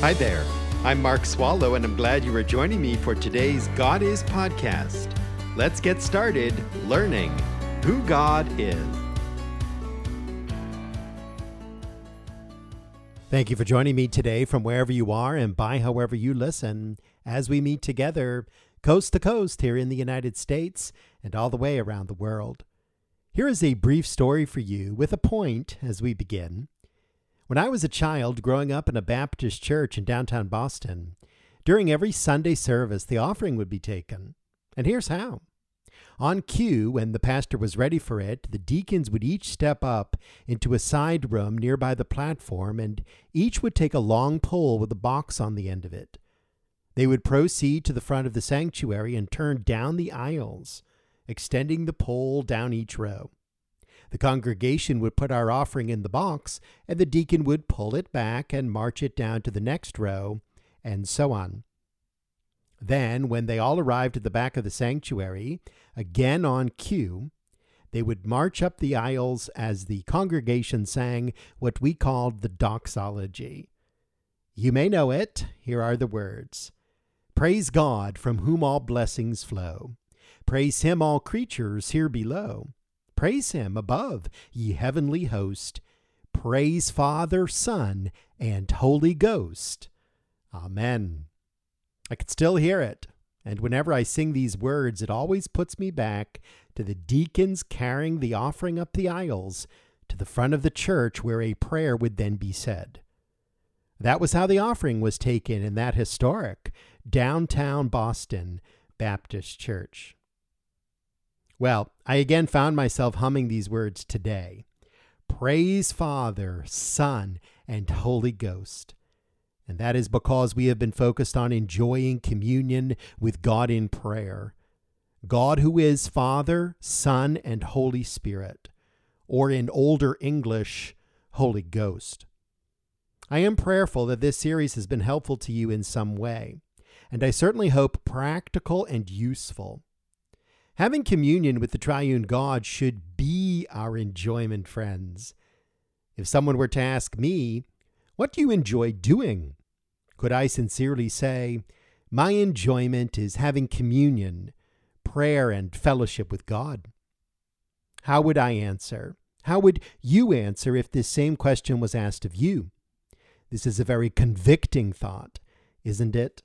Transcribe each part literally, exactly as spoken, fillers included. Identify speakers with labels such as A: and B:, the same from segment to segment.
A: Hi there. I'm Mark Swallow, and I'm glad you are joining me for today's God Is podcast. Let's get started learning who God is. Thank you for joining me today from wherever you are and by however you listen as we meet together coast to coast here in the United States and all the way around the world. Here is a brief story for you with a point as we begin. When I was a child growing up in a Baptist church in downtown Boston, during every Sunday service, the offering would be taken. And here's how. On cue, when the pastor was ready for it, the deacons would each step up into a side room nearby the platform, and each would take a long pole with a box on the end of it. They would proceed to the front of the sanctuary and turn down the aisles, extending the pole down each row. The congregation would put our offering in the box, and the deacon would pull it back and march it down to the next row, and so on. Then, when they all arrived at the back of the sanctuary, again on cue, they would march up the aisles as the congregation sang what we called the doxology. You may know it. Here are the words. Praise God, from whom all blessings flow. Praise him, all creatures here below. Praise him above, ye heavenly host. Praise Father, Son, and Holy Ghost. Amen. I can still hear it, and whenever I sing these words, it always puts me back to the deacons carrying the offering up the aisles to the front of the church where a prayer would then be said. That was how the offering was taken in that historic downtown Boston Baptist church. Well, I again found myself humming these words today. Praise Father, Son, and Holy Ghost. And that is because we have been focused on enjoying communion with God in prayer. God who is Father, Son, and Holy Spirit, or in older English, Holy Ghost. I am prayerful that this series has been helpful to you in some way, and I certainly hope practical and useful. Having communion with the triune God should be our enjoyment, friends. If someone were to ask me, what do you enjoy doing? Could I sincerely say, my enjoyment is having communion, prayer, and fellowship with God? How would I answer? How would you answer if this same question was asked of you? This is a very convicting thought, isn't it?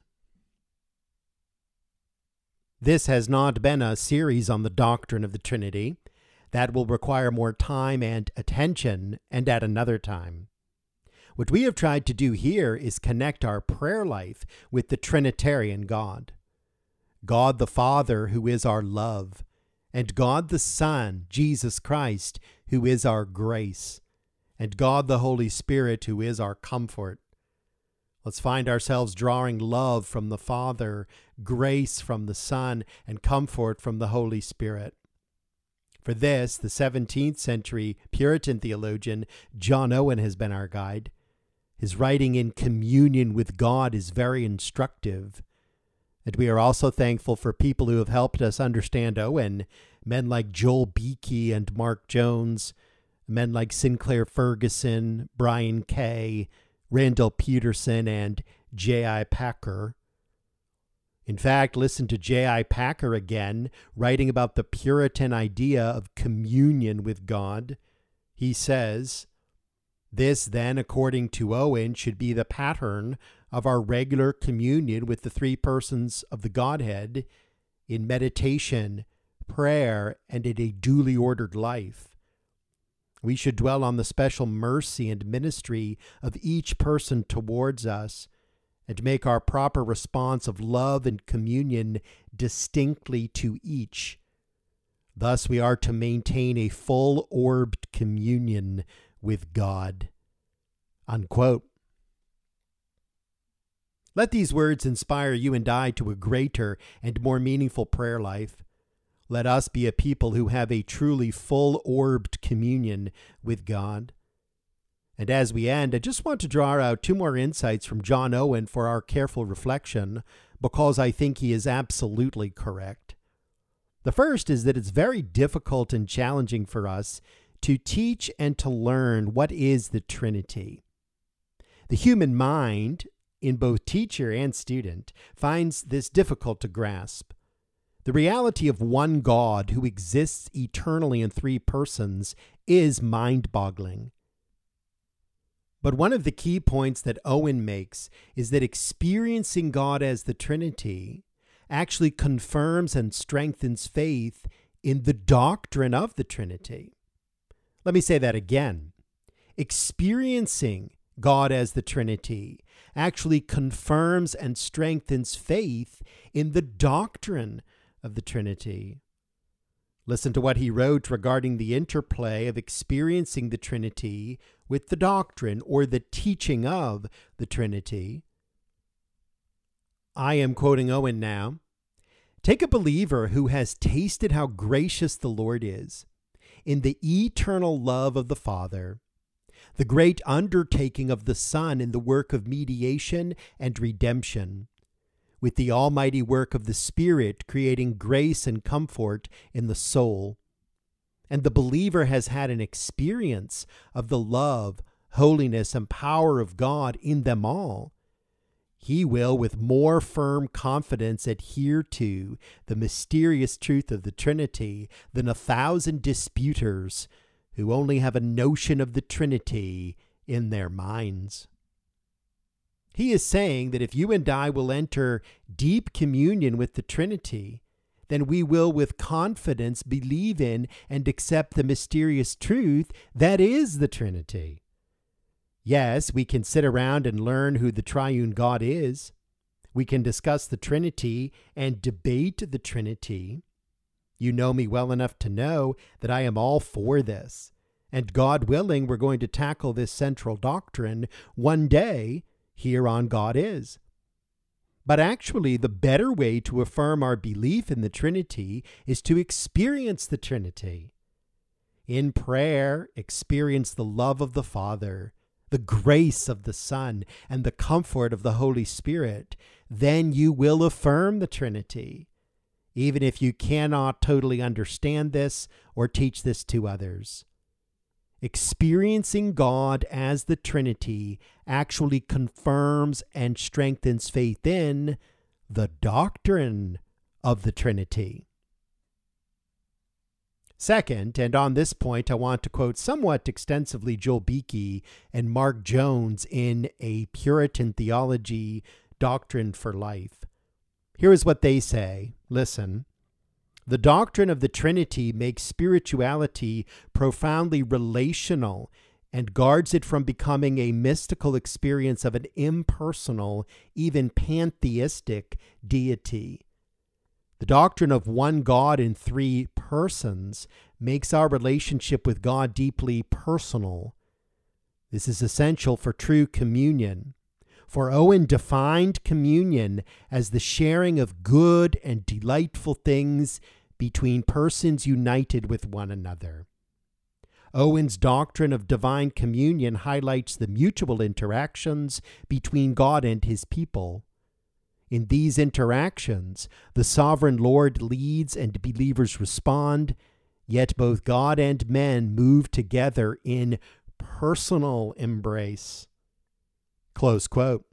A: This has not been a series on the doctrine of the Trinity. That will require more time and attention, and at another time. What we have tried to do here is connect our prayer life with the Trinitarian God. God the Father, who is our love, and God the Son, Jesus Christ, who is our grace, and God the Holy Spirit, who is our comfort. Let's find ourselves drawing love from the Father, grace from the Son, and comfort from the Holy Spirit. For this, the seventeenth century Puritan theologian John Owen has been our guide. His writing in communion with God is very instructive. And we are also thankful for people who have helped us understand Owen, men like Joel Beeke and Mark Jones, men like Sinclair Ferguson, Brian Kay, Randall Peterson, and J I Packer. In fact, listen to J I Packer again, writing about the Puritan idea of communion with God. He says, this then, according to Owen, should be the pattern of our regular communion with the three persons of the Godhead in meditation, prayer, and in a duly ordered life. We should dwell on the special mercy and ministry of each person towards us and make our proper response of love and communion distinctly to each. Thus we are to maintain a full-orbed communion with God. Unquote. Let these words inspire you and I to a greater and more meaningful prayer life. Let us be a people who have a truly full-orbed communion with God. And as we end, I just want to draw out two more insights from John Owen for our careful reflection, because I think he is absolutely correct. The first is that it's very difficult and challenging for us to teach and to learn what is the Trinity. The human mind in both teacher and student, finds this difficult to grasp. The reality of one God who exists eternally in three persons is mind-boggling. But one of the key points that Owen makes is that experiencing God as the Trinity actually confirms and strengthens faith in the doctrine of the Trinity. Let me say that again. Experiencing God as the Trinity actually confirms and strengthens faith in the doctrine of the Trinity. Listen to what he wrote regarding the interplay of experiencing the Trinity with the doctrine or the teaching of the Trinity. I am quoting Owen now. Take a believer who has tasted how gracious the Lord is in the eternal love of the Father, the great undertaking of the Son in the work of mediation and redemption, with the almighty work of the Spirit creating grace and comfort in the soul. And the believer has had an experience of the love, holiness, and power of God in them all. He will, with more firm confidence, adhere to the mysterious truth of the Trinity than a thousand disputers who only have a notion of the Trinity in their minds. He is saying that if you and I will enter deep communion with the Trinity, then we will with confidence believe in and accept the mysterious truth that is the Trinity. Yes, we can sit around and learn who the triune God is. We can discuss the Trinity and debate the Trinity. You know me well enough to know that I am all for this. And God willing, we're going to tackle this central doctrine one day here on God Is. But actually, the better way to affirm our belief in the Trinity is to experience the Trinity. In prayer, experience the love of the Father, the grace of the Son, and the comfort of the Holy Spirit. Then you will affirm the Trinity, even if you cannot totally understand this or teach this to others. Experiencing God as the Trinity actually confirms and strengthens faith in the doctrine of the Trinity. Second, and on this point, I want to quote somewhat extensively Joel Beeke and Mark Jones in A Puritan Theology, Doctrine for Life. Here is what they say. Listen. The doctrine of the Trinity makes spirituality profoundly relational and guards it from becoming a mystical experience of an impersonal, even pantheistic deity. The doctrine of one God in three persons makes our relationship with God deeply personal. This is essential for true communion. For Owen defined communion as the sharing of good and delightful things between persons united with one another. Owen's doctrine of divine communion highlights the mutual interactions between God and his people. In these interactions, the sovereign Lord leads and believers respond, yet both God and men move together in personal embrace. Close quote.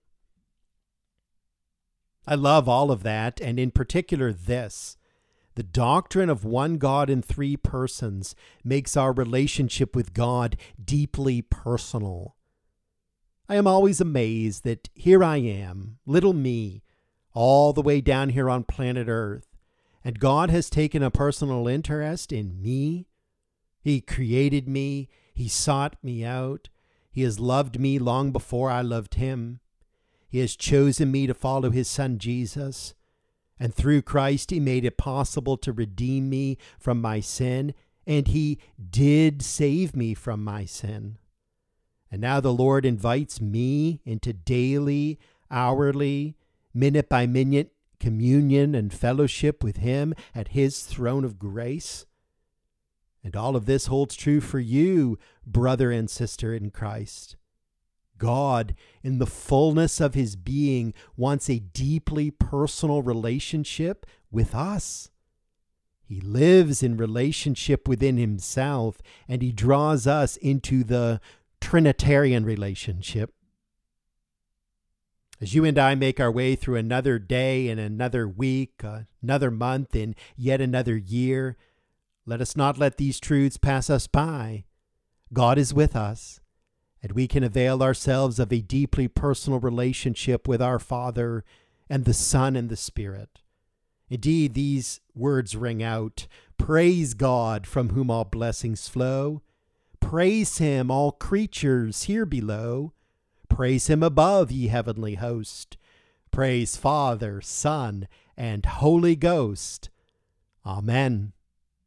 A: I love all of that, and in particular this. The doctrine of one God in three persons makes our relationship with God deeply personal. I am always amazed that here I am, little me, all the way down here on planet Earth, and God has taken a personal interest in me. He created me. He sought me out. He has loved me long before I loved him. He has chosen me to follow his Son, Jesus. And through Christ, he made it possible to redeem me from my sin. And he did save me from my sin. And now the Lord invites me into daily, hourly, minute by minute communion and fellowship with him at his throne of grace. And all of this holds true for you, brother and sister in Christ. God, in the fullness of his being, wants a deeply personal relationship with us. He lives in relationship within himself, and he draws us into the Trinitarian relationship. As you and I make our way through another day and another week, uh, another month and yet another year, let us not let these truths pass us by. God is with us, and we can avail ourselves of a deeply personal relationship with our Father and the Son and the Spirit. Indeed, these words ring out, "Praise God, from whom all blessings flow. Praise him, all creatures here below. Praise him above, ye heavenly host. Praise Father, Son, and Holy Ghost. Amen."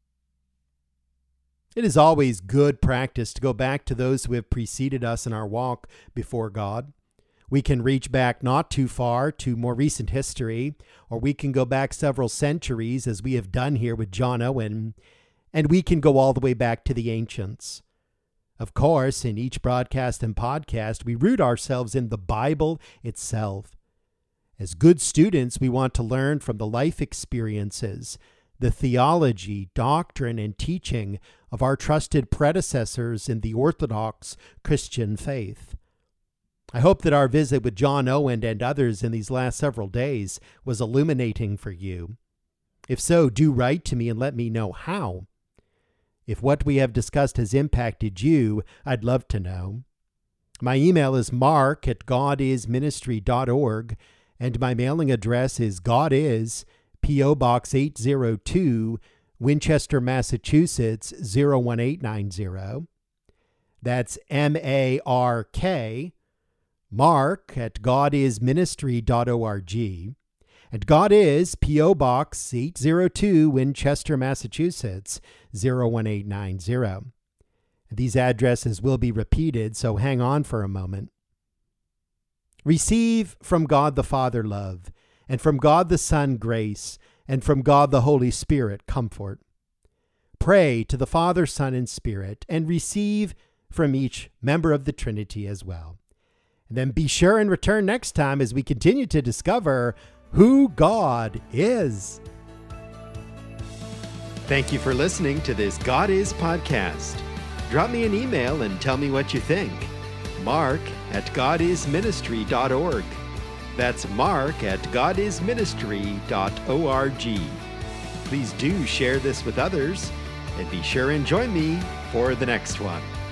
A: It is always good practice to go back to those who have preceded us in our walk before God. We can reach back not too far to more recent history, or we can go back several centuries, as we have done here with John Owen, and we can go all the way back to the ancients. Of course, in each broadcast and podcast, we root ourselves in the Bible itself. As good students, we want to learn from the life experiences, the theology, doctrine, and teaching of our trusted predecessors in the Orthodox Christian faith. I hope that our visit with John Owen and others in these last several days was illuminating for you. If so, do write to me and let me know how. If what we have discussed has impacted you, I'd love to know. My email is mark at godisministry dot org, and my mailing address is godis, P O Box eight oh two, Winchester, Massachusetts, zero one eight nine zero. That's M A R K, mark at godisministry dot org. And God is, P O Box eight oh two, Winchester, Massachusetts, zero one eight nine zero. These addresses will be repeated, so hang on for a moment. Receive from God the Father love, and from God the Son grace, and from God the Holy Spirit comfort. Pray to the Father, Son, and Spirit, and receive from each member of the Trinity as well. And then be sure and return next time as we continue to discover who God is. Thank you for listening to this God Is podcast. Drop me an email and tell me what you think. Mark at godisministry dot org. That's Mark at godisministry dot org. Please do share this with others, and be sure and join me for the next one.